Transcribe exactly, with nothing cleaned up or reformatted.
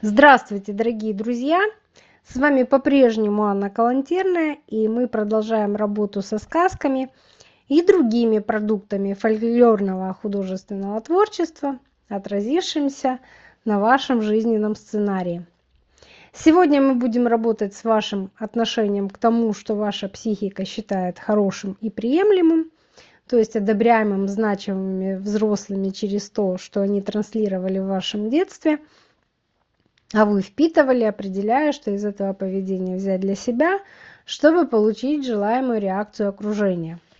Здравствуйте, дорогие друзья! С вами по-прежнему Анна Калантерная, и мы продолжаем работу со сказками и другими продуктами фольклорного художественного творчества, отразившимся на вашем жизненном сценарии. Сегодня мы будем работать с вашим отношением к тому, что ваша психика считает хорошим и приемлемым, то есть одобряемым, значимыми взрослыми через то, что они транслировали в вашем детстве – а вы впитывали, определяя, что из этого поведения взять для себя, чтобы получить желаемую реакцию окружения.